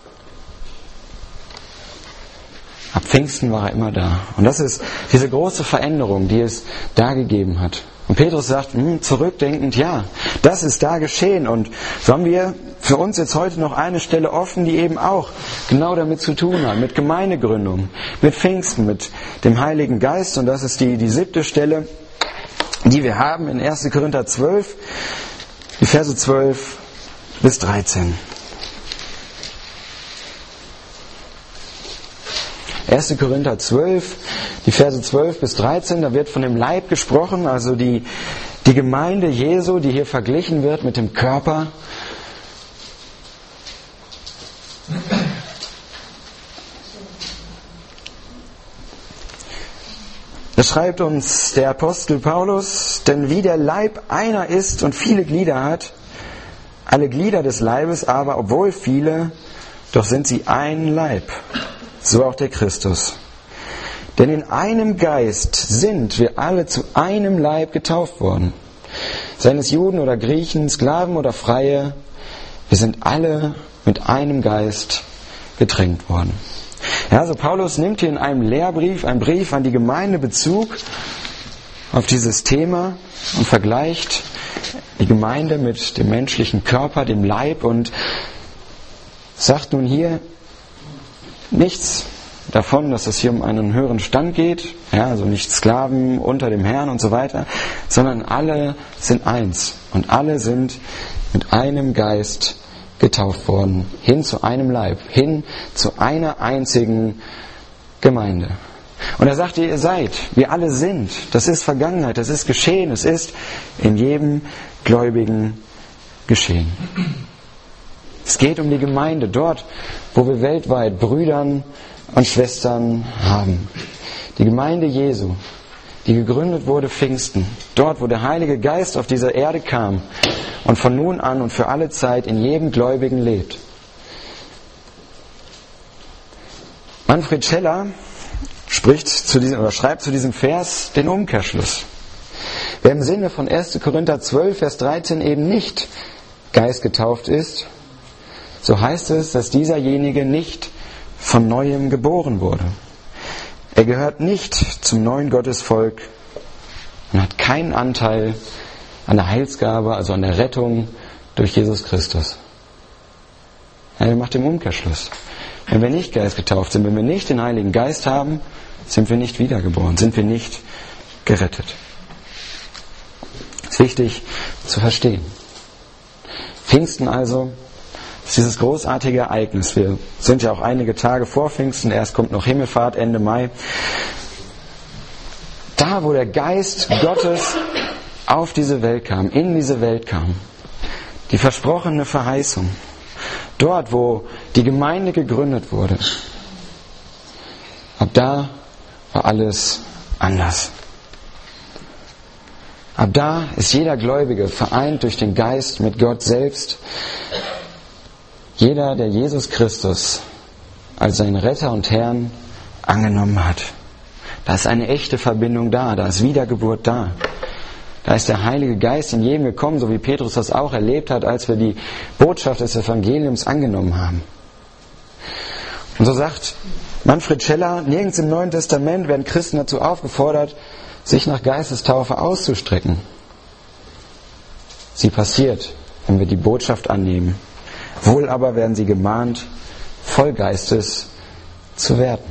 [SPEAKER 1] Ab Pfingsten war er immer da. Und das ist diese große Veränderung, die es da gegeben hat. Und Petrus sagt, hm, zurückdenkend, ja, das ist da geschehen. Und so haben wir für uns jetzt heute noch eine Stelle offen, die eben auch genau damit zu tun hat, mit Gemeindegründung, mit Pfingsten, mit dem Heiligen Geist. Und das ist die, die siebte Stelle, die wir haben in erster Korinther zwölf, die Verse zwölf bis dreizehn. erster Korinther zwölf, die Verse zwölf bis dreizehn, da wird von dem Leib gesprochen, also die, die Gemeinde Jesu, die hier verglichen wird mit dem Körper. Das schreibt uns der Apostel Paulus, denn wie der Leib einer ist und viele Glieder hat, alle Glieder des Leibes aber, obwohl viele, doch sind sie ein Leib. So auch der Christus. Denn in einem Geist sind wir alle zu einem Leib getauft worden. Seien es Juden oder Griechen, Sklaven oder Freie, wir sind alle mit einem Geist getränkt worden. Ja, also Paulus nimmt hier in einem Lehrbrief, einem Brief an die Gemeinde, Bezug auf dieses Thema und vergleicht die Gemeinde mit dem menschlichen Körper, dem Leib, und sagt nun hier, nichts davon, dass es hier um einen höheren Stand geht, ja, also nicht Sklaven unter dem Herrn und so weiter, sondern alle sind eins und alle sind mit einem Geist getauft worden, hin zu einem Leib, hin zu einer einzigen Gemeinde. Und er sagte, ihr seid, wir alle sind, das ist Vergangenheit, das ist geschehen, es ist in jedem Gläubigen geschehen. Es geht um die Gemeinde, dort, wo wir weltweit Brüdern und Schwestern haben. Die Gemeinde Jesu, die gegründet wurde Pfingsten, dort, wo der Heilige Geist auf diese Erde kam und von nun an und für alle Zeit in jedem Gläubigen lebt. Manfred Scheller spricht zu diesem, oder schreibt zu diesem Vers den Umkehrschluss. Wer im Sinne von erster Korinther zwölf, Vers dreizehn eben nicht geistgetauft ist, so heißt es, dass dieserjenige nicht von Neuem geboren wurde. Er gehört nicht zum neuen Gottesvolk und hat keinen Anteil an der Heilsgabe, also an der Rettung durch Jesus Christus. Er macht den Umkehrschluss. Wenn wir nicht geistgetauft sind, wenn wir nicht den Heiligen Geist haben, sind wir nicht wiedergeboren, sind wir nicht gerettet. Das ist wichtig zu verstehen. Pfingsten also ist dieses großartige Ereignis. Wir sind ja auch einige Tage vor Pfingsten, erst kommt noch Himmelfahrt, Ende Mai. Da, wo der Geist Gottes auf diese Welt kam, in diese Welt kam, die versprochene Verheißung, dort, wo die Gemeinde gegründet wurde, ab da war alles anders. Ab da ist jeder Gläubige vereint durch den Geist mit Gott selbst. Jeder, der Jesus Christus als seinen Retter und Herrn angenommen hat. Da ist eine echte Verbindung da, da ist Wiedergeburt da. Da ist der Heilige Geist in jedem gekommen, so wie Petrus das auch erlebt hat, als wir die Botschaft des Evangeliums angenommen haben. Und so sagt Manfred Scheller, nirgends im Neuen Testament werden Christen dazu aufgefordert, sich nach Geistestaufe auszustrecken. Sie passiert, wenn wir die Botschaft annehmen. Wohl aber werden sie gemahnt, voll Geistes zu werden.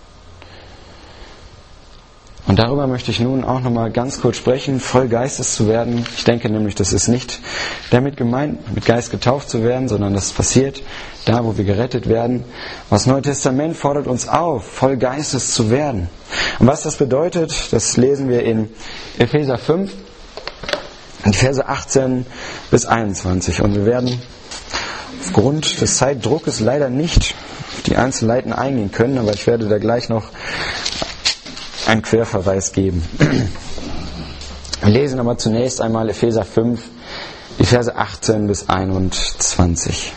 [SPEAKER 1] Und darüber möchte ich nun auch nochmal ganz kurz sprechen, voll Geistes zu werden. Ich denke nämlich, das ist nicht damit gemeint, mit Geist getauft zu werden, sondern das passiert da, wo wir gerettet werden. Das Neue Testament fordert uns auf, voll Geistes zu werden. Und was das bedeutet, das lesen wir in Epheser fünf, in Verse achtzehn bis einundzwanzig. Und wir werden aufgrund des Zeitdruckes leider nicht auf die Einzelheiten eingehen können, aber ich werde da gleich noch einen Querverweis geben. Wir lesen aber zunächst einmal Epheser fünf, die Verse achtzehn bis einundzwanzig.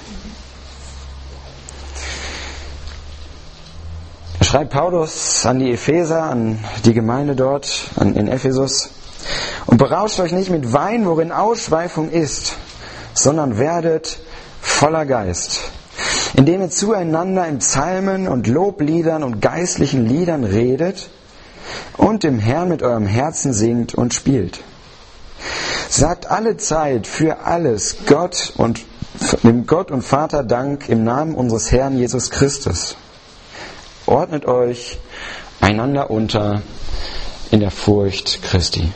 [SPEAKER 1] Da schreibt Paulus an die Epheser, an die Gemeinde dort, an, in Ephesus: Und berauscht euch nicht mit Wein, worin Ausschweifung ist, sondern werdet voller Geist, indem ihr zueinander in Psalmen und Lobliedern und geistlichen Liedern redet und dem Herrn mit eurem Herzen singt und spielt. Sagt alle Zeit für alles Gott und dem Gott und Vater Dank im Namen unseres Herrn Jesus Christus. Ordnet euch einander unter in der Furcht Christi.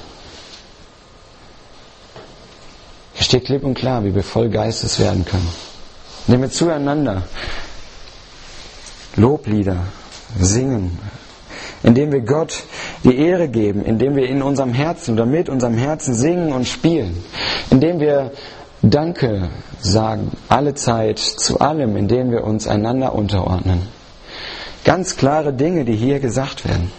[SPEAKER 1] Hier steht klipp und klar, wie wir voll Geistes werden können. Indem wir zueinander Loblieder singen, indem wir Gott die Ehre geben, indem wir in unserem Herzen oder mit unserem Herzen singen und spielen, indem wir Danke sagen, alle Zeit, zu allem, indem wir uns einander unterordnen. Ganz klare Dinge, die hier gesagt werden.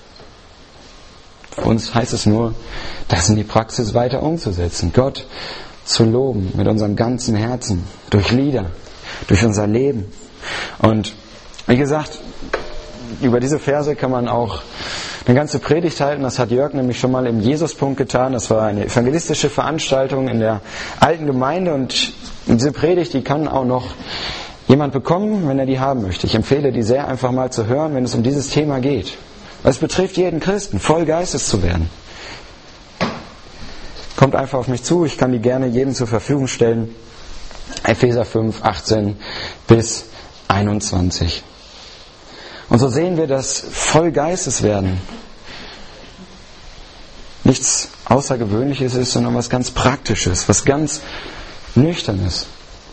[SPEAKER 1] Für uns heißt es nur, das in die Praxis weiter umzusetzen. Gott zu loben mit unserem ganzen Herzen, durch Lieder, durch unser Leben. Und wie gesagt, über diese Verse kann man auch eine ganze Predigt halten. Das hat Jörg nämlich schon mal im Jesuspunkt getan. Das war eine evangelistische Veranstaltung in der alten Gemeinde. Und diese Predigt, die kann auch noch jemand bekommen, wenn er die haben möchte. Ich empfehle die sehr einfach mal zu hören, wenn es um dieses Thema geht. Es betrifft jeden Christen, voll Geistes zu werden. Kommt einfach auf mich zu, ich kann die gerne jedem zur Verfügung stellen. Epheser fünf, achtzehn bis einundzwanzig. Und so sehen wir, dass voll Geistes werden nichts Außergewöhnliches ist, sondern was ganz Praktisches, was ganz Nüchternes,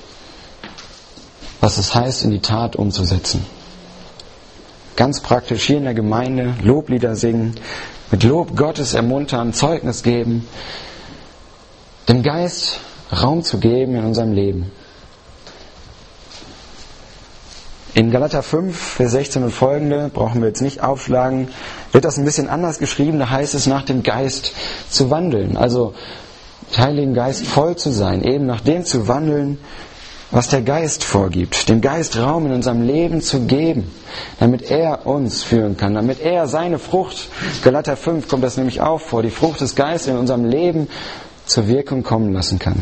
[SPEAKER 1] was es heißt, in die Tat umzusetzen. Ganz praktisch hier in der Gemeinde Loblieder singen, mit Lob Gottes ermuntern, Zeugnis geben, dem Geist Raum zu geben in unserem Leben. In Galater fünf, Vers sechzehn und folgende, brauchen wir jetzt nicht aufschlagen, wird das ein bisschen anders geschrieben. Da heißt es, nach dem Geist zu wandeln. Also, dem Heiligen Geist voll zu sein, eben nach dem zu wandeln, was der Geist vorgibt. Dem Geist Raum in unserem Leben zu geben, damit er uns führen kann, damit er seine Frucht, Galater fünf kommt das nämlich auch vor, die Frucht des Geistes in unserem Leben zur Wirkung kommen lassen kann.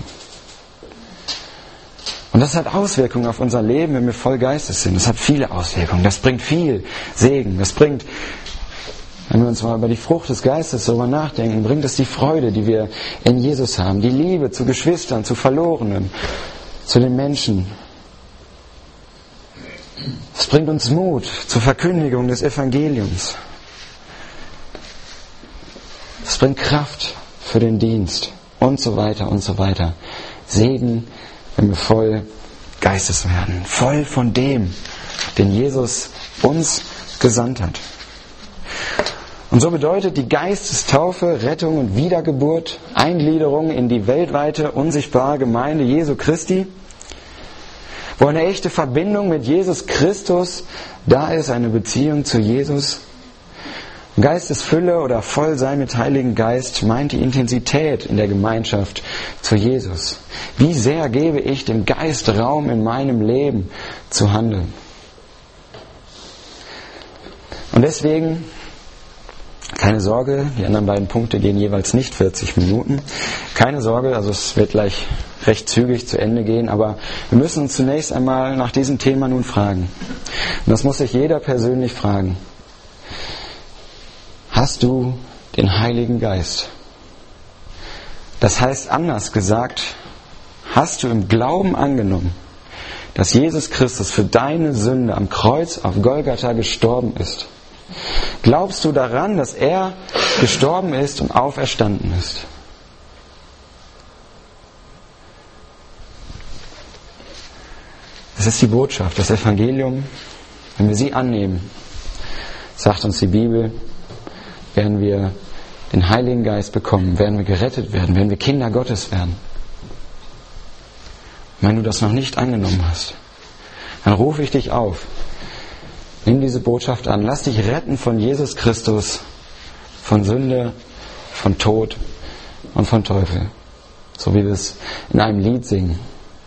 [SPEAKER 1] Und das hat Auswirkungen auf unser Leben, wenn wir voll Geistes sind. Das hat viele Auswirkungen. Das bringt viel Segen. Das bringt, wenn wir uns mal über die Frucht des Geistes darüber nachdenken, bringt es die Freude, die wir in Jesus haben. Die Liebe zu Geschwistern, zu Verlorenen, zu den Menschen. Es bringt uns Mut zur Verkündigung des Evangeliums. Es bringt Kraft für den Dienst und so weiter und so weiter. Segen, wenn wir voll Geistes werden, voll von dem, den Jesus uns gesandt hat. Und so bedeutet die Geistestaufe Rettung und Wiedergeburt, Eingliederung in die weltweite, unsichtbare Gemeinde Jesu Christi, wo eine echte Verbindung mit Jesus Christus da ist, eine Beziehung zu Jesus. Geistesfülle oder Vollsein mit Heiligen Geist meint die Intensität in der Gemeinschaft zu Jesus. Wie sehr gebe ich dem Geist Raum in meinem Leben zu handeln? Und deswegen, keine Sorge, die anderen beiden Punkte gehen jeweils nicht vierzig Minuten. Keine Sorge, also es wird gleich recht zügig zu Ende gehen, aber wir müssen uns zunächst einmal nach diesem Thema nun fragen. Und das muss sich jeder persönlich fragen. Hast du den Heiligen Geist? Das heißt anders gesagt, hast du im Glauben angenommen, dass Jesus Christus für deine Sünde am Kreuz auf Golgatha gestorben ist? Glaubst du daran, dass er gestorben ist und auferstanden ist? Das ist die Botschaft, das Evangelium. Wenn wir sie annehmen, sagt uns die Bibel, werden wir den Heiligen Geist bekommen, werden wir gerettet werden, werden wir Kinder Gottes werden. Und wenn du das noch nicht angenommen hast, dann rufe ich dich auf. Nimm diese Botschaft an. Lass dich retten von Jesus Christus, von Sünde, von Tod und von Teufel. So wie wir es in einem Lied singen.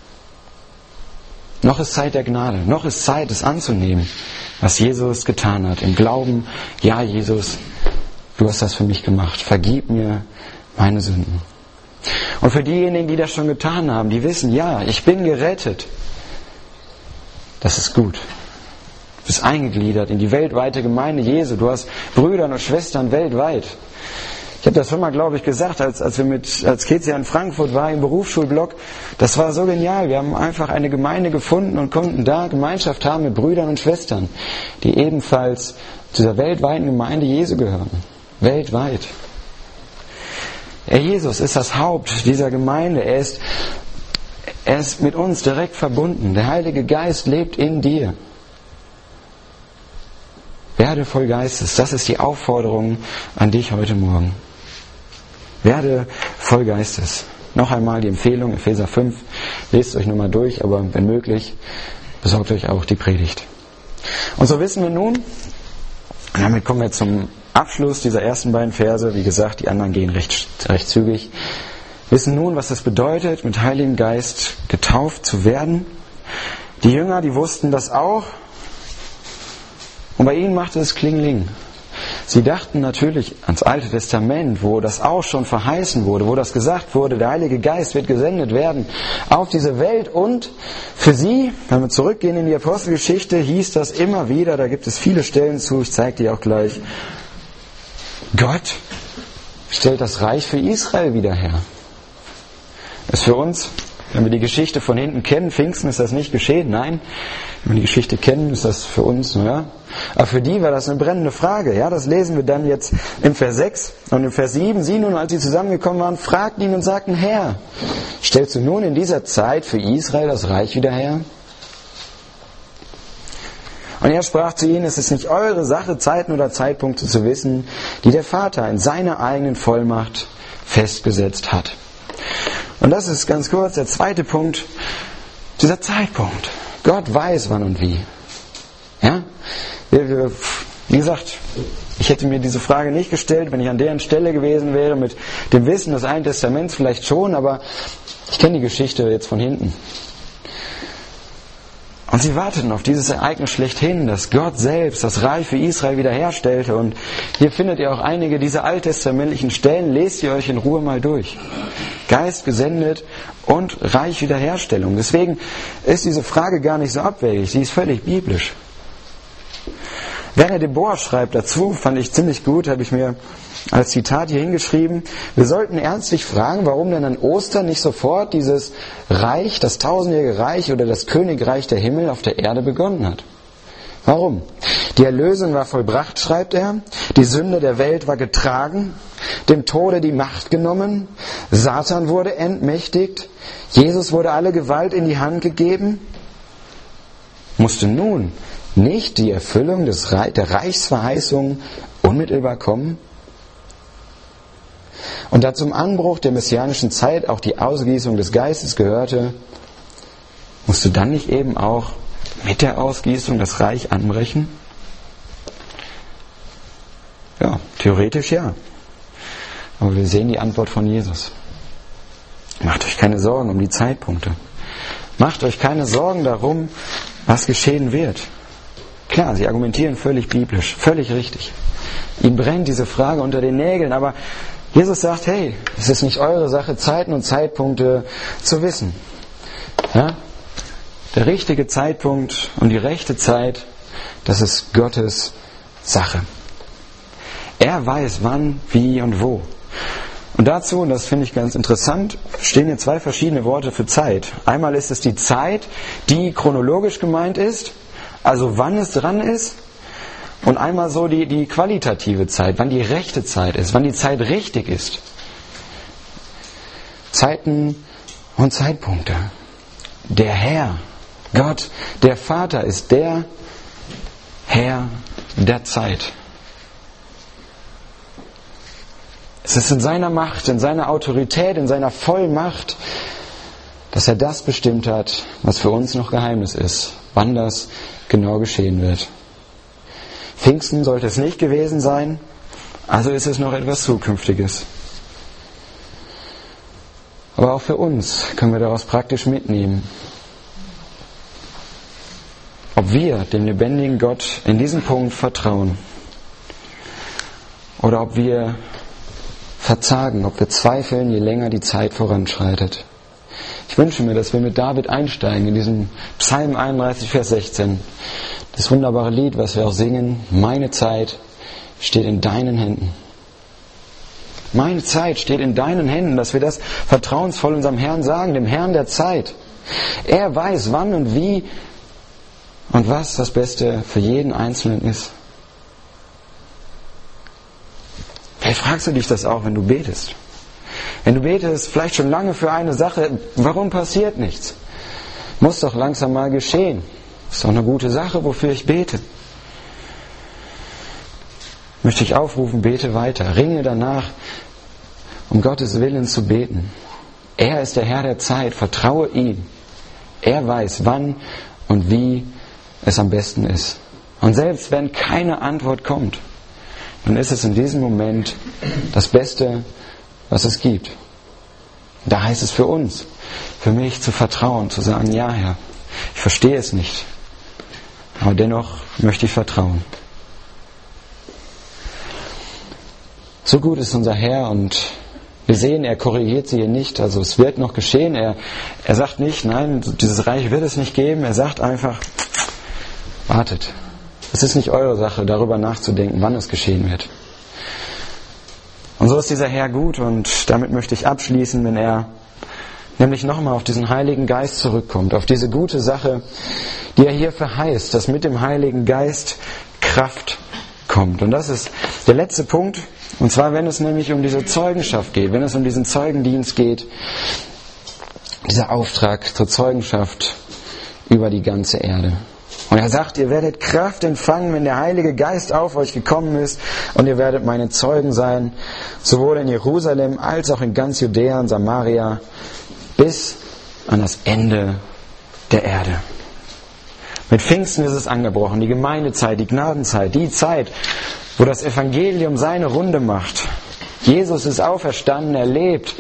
[SPEAKER 1] Noch ist Zeit der Gnade. Noch ist Zeit, es anzunehmen, was Jesus getan hat. Im Glauben, ja Jesus, du hast das für mich gemacht. Vergib mir meine Sünden. Und für diejenigen, die das schon getan haben, die wissen, ja, ich bin gerettet. Das ist gut. Du bist eingegliedert in die weltweite Gemeinde Jesu. Du hast Brüder und Schwestern weltweit. Ich habe das schon mal, glaube ich, gesagt, als, als wir mit, als Kezia in Frankfurt war, im Berufsschulblock. Das war so genial. Wir haben einfach eine Gemeinde gefunden und konnten da Gemeinschaft haben mit Brüdern und Schwestern, die ebenfalls zu dieser weltweiten Gemeinde Jesu gehören. Weltweit. Er Jesus ist das Haupt dieser Gemeinde. Er ist, er ist mit uns direkt verbunden. Der Heilige Geist lebt in dir. Werde voll Geistes. Das ist die Aufforderung an dich heute Morgen. Werde voll Geistes. Noch einmal die Empfehlung, Epheser fünf. Lest euch nochmal durch, aber wenn möglich, besorgt euch auch die Predigt. Und so wissen wir nun, und damit kommen wir zum Abschluss dieser ersten beiden Verse. Wie gesagt, die anderen gehen recht, recht zügig. Wissen nun, was es bedeutet, mit Heiligem Geist getauft zu werden. Die Jünger, die wussten das auch. Und bei ihnen machte es Klingeling. Sie dachten natürlich ans Alte Testament, wo das auch schon verheißen wurde, wo das gesagt wurde, der Heilige Geist wird gesendet werden auf diese Welt. Und für sie, wenn wir zurückgehen in die Apostelgeschichte, hieß das immer wieder, da gibt es viele Stellen zu, ich zeige die auch gleich, Gott stellt das Reich für Israel wieder her. Das ist für uns, wenn wir die Geschichte von hinten kennen, Pfingsten ist das nicht geschehen, nein. Wenn wir die Geschichte kennen, ist das für uns, naja. Aber für die war das eine brennende Frage. Ja, das lesen wir dann jetzt im Vers sechs und im Vers sieben. Sie nun, als sie zusammengekommen waren, fragten ihn und sagten, Herr, stellst du nun in dieser Zeit für Israel das Reich wieder her? Und er sprach zu ihnen, es ist nicht eure Sache, Zeiten oder Zeitpunkte zu wissen, die der Vater in seiner eigenen Vollmacht festgesetzt hat. Und das ist ganz kurz der zweite Punkt, dieser Zeitpunkt. Gott weiß wann und wie. Ja? Wie gesagt, ich hätte mir diese Frage nicht gestellt, wenn ich an deren Stelle gewesen wäre, mit dem Wissen des Alten Testaments vielleicht schon, aber ich kenne die Geschichte jetzt von hinten. Und sie warteten auf dieses Ereignis schlechthin, dass Gott selbst das Reich für Israel wiederherstellte. Und hier findet ihr auch einige dieser alttestamentlichen Stellen. Lest ihr euch in Ruhe mal durch. Geist gesendet und Reich Wiederherstellung. Deswegen ist diese Frage gar nicht so abwegig. Sie ist völlig biblisch. Werner de Boer schreibt dazu, fand ich ziemlich gut, habe ich mir als Zitat hier hingeschrieben, wir sollten ernstlich fragen, warum denn an Ostern nicht sofort dieses Reich, das tausendjährige Reich oder das Königreich der Himmel auf der Erde begonnen hat. Warum? Die Erlösung war vollbracht, schreibt er. Die Sünde der Welt war getragen. Dem Tode die Macht genommen. Satan wurde entmächtigt. Jesus wurde alle Gewalt in die Hand gegeben. Musste nun nicht die Erfüllung des Reich, der Reichsverheißung unmittelbar kommen? Und da zum Anbruch der messianischen Zeit auch die Ausgießung des Geistes gehörte, musste dann nicht eben auch mit der Ausgießung das Reich anbrechen? Ja, theoretisch ja. Aber wir sehen die Antwort von Jesus. Macht euch keine Sorgen um die Zeitpunkte. Macht euch keine Sorgen darum, was geschehen wird. Klar, sie argumentieren völlig biblisch, völlig richtig. Ihnen brennt diese Frage unter den Nägeln, aber Jesus sagt, hey, es ist nicht eure Sache, Zeiten und Zeitpunkte zu wissen. Ja? Der richtige Zeitpunkt und die rechte Zeit, das ist Gottes Sache. Er weiß wann, wie und wo. Und dazu, und das finde ich ganz interessant, stehen hier zwei verschiedene Worte für Zeit. Einmal ist es die Zeit, die chronologisch gemeint ist, also wann es dran ist, und einmal so die, die qualitative Zeit, wann die rechte Zeit ist, wann die Zeit richtig ist. Zeiten und Zeitpunkte. Der Herr, Gott, der Vater ist der Herr der Zeit. Es ist in seiner Macht, in seiner Autorität, in seiner Vollmacht, dass er das bestimmt hat, was für uns noch Geheimnis ist, wann das genau geschehen wird. Pfingsten sollte es nicht gewesen sein, also ist es noch etwas Zukünftiges. Aber auch für uns können wir daraus praktisch mitnehmen, ob wir dem lebendigen Gott in diesem Punkt vertrauen oder ob wir verzagen, ob wir zweifeln, je länger die Zeit voranschreitet. Ich wünsche mir, dass wir mit David einsteigen in diesem Psalm einunddreißig, Vers sechzehn. Das wunderbare Lied, was wir auch singen, meine Zeit steht in deinen Händen. Meine Zeit steht in deinen Händen, dass wir das vertrauensvoll unserem Herrn sagen, dem Herrn der Zeit. Er weiß, wann und wie und was das Beste für jeden Einzelnen ist. Vielleicht fragst du dich das auch, wenn du betest. Wenn du betest, vielleicht schon lange für eine Sache, warum passiert nichts? Muss doch langsam mal geschehen. Ist doch eine gute Sache, wofür ich bete. Möchte ich aufrufen, bete weiter. Ringe danach, um Gottes Willen zu beten. Er ist der Herr der Zeit, vertraue ihm. Er weiß, wann und wie es am besten ist. Und selbst wenn keine Antwort kommt, dann ist es in diesem Moment das Beste, was es gibt. Da heißt es für uns, für mich zu vertrauen, zu sagen, ja Herr, ich verstehe es nicht, aber dennoch möchte ich vertrauen. So gut ist unser Herr und wir sehen, er korrigiert sie hier nicht, also es wird noch geschehen. Er, er sagt nicht, nein, dieses Reich wird es nicht geben. Er sagt einfach, wartet. Es ist nicht eure Sache, darüber nachzudenken, wann es geschehen wird. Und so ist dieser Herr gut und damit möchte ich abschließen, wenn er nämlich nochmal auf diesen Heiligen Geist zurückkommt, auf diese gute Sache, die er hier verheißt, dass mit dem Heiligen Geist Kraft kommt. Und das ist der letzte Punkt, und zwar wenn es nämlich um diese Zeugenschaft geht, wenn es um diesen Zeugendienst geht, dieser Auftrag zur Zeugenschaft über die ganze Erde. Und er sagt, ihr werdet Kraft empfangen, wenn der Heilige Geist auf euch gekommen ist, und ihr werdet meine Zeugen sein, sowohl in Jerusalem als auch in ganz Judäa und Samaria, bis an das Ende der Erde. Mit Pfingsten ist es angebrochen, die Gemeindezeit, die Gnadenzeit, die Zeit, wo das Evangelium seine Runde macht. Jesus ist auferstanden, er lebt.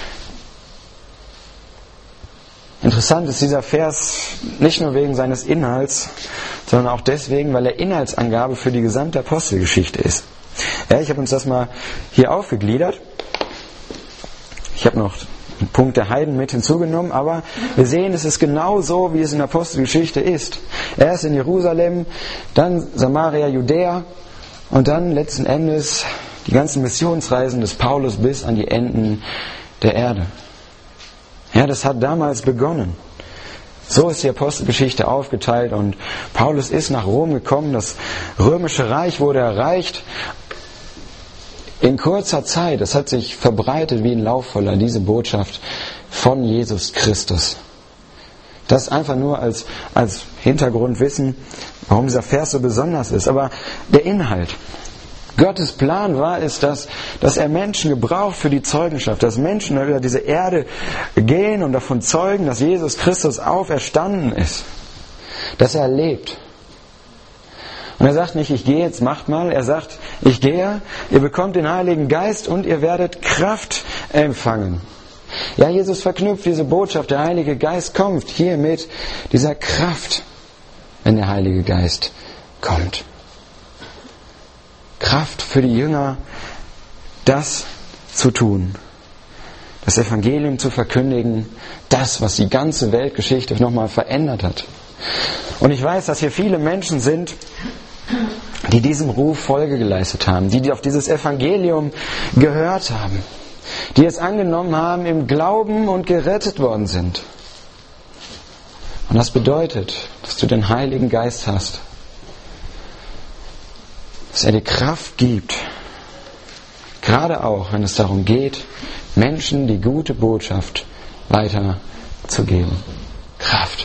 [SPEAKER 1] Interessant ist dieser Vers nicht nur wegen seines Inhalts, sondern auch deswegen, weil er Inhaltsangabe für die gesamte Apostelgeschichte ist. Ja, ich habe uns das mal hier aufgegliedert. Ich habe noch einen Punkt der Heiden mit hinzugenommen, aber wir sehen, es ist genau so, wie es in der Apostelgeschichte ist. Erst in Jerusalem, dann Samaria, Judäa und dann letzten Endes die ganzen Missionsreisen des Paulus bis an die Enden der Erde. Ja, das hat damals begonnen. So ist die Apostelgeschichte aufgeteilt und Paulus ist nach Rom gekommen, das römische Reich wurde erreicht. In kurzer Zeit, es hat sich verbreitet wie ein Lauffeuer, diese Botschaft von Jesus Christus. Das einfach nur als, als Hintergrundwissen, warum dieser Vers so besonders ist. Aber der Inhalt. Gottes Plan war es, dass, dass er Menschen gebraucht für die Zeugenschaft, dass Menschen über diese Erde gehen und davon zeugen, dass Jesus Christus auferstanden ist, dass er lebt. Und er sagt nicht, ich gehe jetzt, macht mal. Er sagt, ich gehe, ihr bekommt den Heiligen Geist und ihr werdet Kraft empfangen. Ja, Jesus verknüpft diese Botschaft, der Heilige Geist kommt hier mit dieser Kraft, wenn der Heilige Geist kommt. Kraft für die Jünger, das zu tun, das Evangelium zu verkündigen, das, was die ganze Weltgeschichte nochmal verändert hat. Und ich weiß, dass hier viele Menschen sind, die diesem Ruf Folge geleistet haben, die auf dieses Evangelium gehört haben, die es angenommen haben im Glauben und gerettet worden sind. Und das bedeutet, dass du den Heiligen Geist hast, dass er dir Kraft gibt, gerade auch, wenn es darum geht, Menschen die gute Botschaft weiterzugeben. Kraft.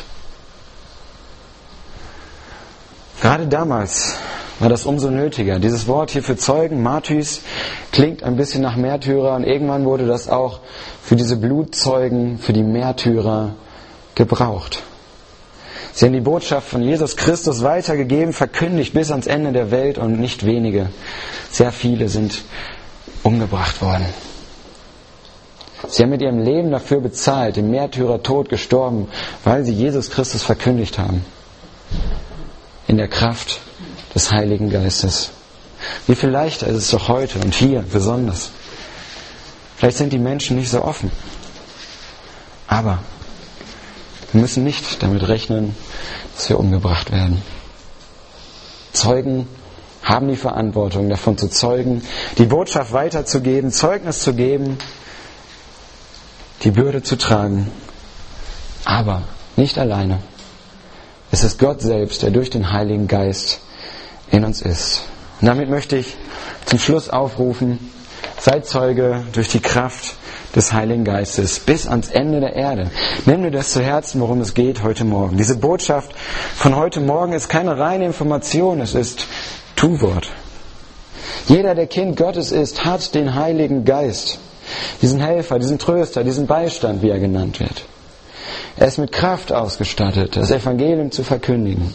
[SPEAKER 1] Gerade damals war das umso nötiger. Dieses Wort hier für Zeugen, Martys, klingt ein bisschen nach Märtyrer und irgendwann wurde das auch für diese Blutzeugen, für die Märtyrer gebraucht. Sie haben die Botschaft von Jesus Christus weitergegeben, verkündigt bis ans Ende der Welt und nicht wenige, sehr viele sind umgebracht worden. Sie haben mit ihrem Leben dafür bezahlt, im Märtyrertod gestorben, weil sie Jesus Christus verkündigt haben. In der Kraft des Heiligen Geistes. Wie viel leichter ist es doch heute und hier besonders. Vielleicht sind die Menschen nicht so offen. Aber wir müssen nicht damit rechnen, dass wir umgebracht werden. Zeugen haben die Verantwortung, davon zu zeugen, die Botschaft weiterzugeben, Zeugnis zu geben, die Bürde zu tragen. Aber nicht alleine. Es ist Gott selbst, der durch den Heiligen Geist in uns ist. Und damit möchte ich zum Schluss aufrufen, seid Zeuge durch die Kraft des Heiligen Geistes bis ans Ende der Erde. Nimm dir das zu Herzen, worum es geht heute Morgen. Diese Botschaft von heute Morgen ist keine reine Information, es ist Tu-Wort. Jeder, der Kind Gottes ist, hat den Heiligen Geist. Diesen Helfer, diesen Tröster, diesen Beistand, wie er genannt wird. Er ist mit Kraft ausgestattet, das Evangelium zu verkündigen.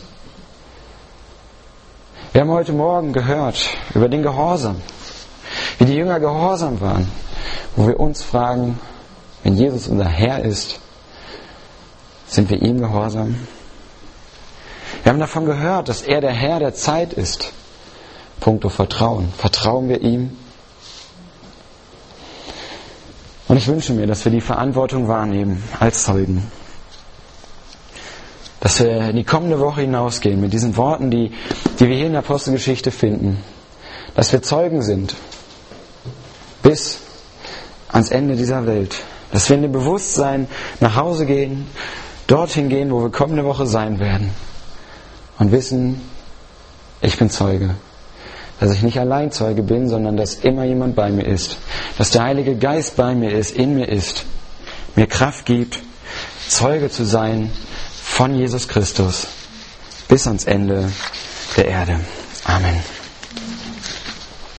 [SPEAKER 1] Wir haben heute Morgen gehört über den Gehorsam, wie die Jünger gehorsam waren, wo wir uns fragen, wenn Jesus unser Herr ist, sind wir ihm gehorsam? Wir haben davon gehört, dass er der Herr der Zeit ist. Punkto Vertrauen. Vertrauen wir ihm? Und ich wünsche mir, dass wir die Verantwortung wahrnehmen als Zeugen. Dass wir in die kommende Woche hinausgehen mit diesen Worten, die, die wir hier in der Apostelgeschichte finden. Dass wir Zeugen sind bis ans Ende dieser Welt. Dass wir in dem Bewusstsein nach Hause gehen, dorthin gehen, wo wir kommende Woche sein werden. Und wissen, ich bin Zeuge. Dass ich nicht allein Zeuge bin, sondern dass immer jemand bei mir ist. Dass der Heilige Geist bei mir ist, in mir ist. Mir Kraft gibt, Zeuge zu sein von Jesus Christus bis ans Ende der Erde. Amen.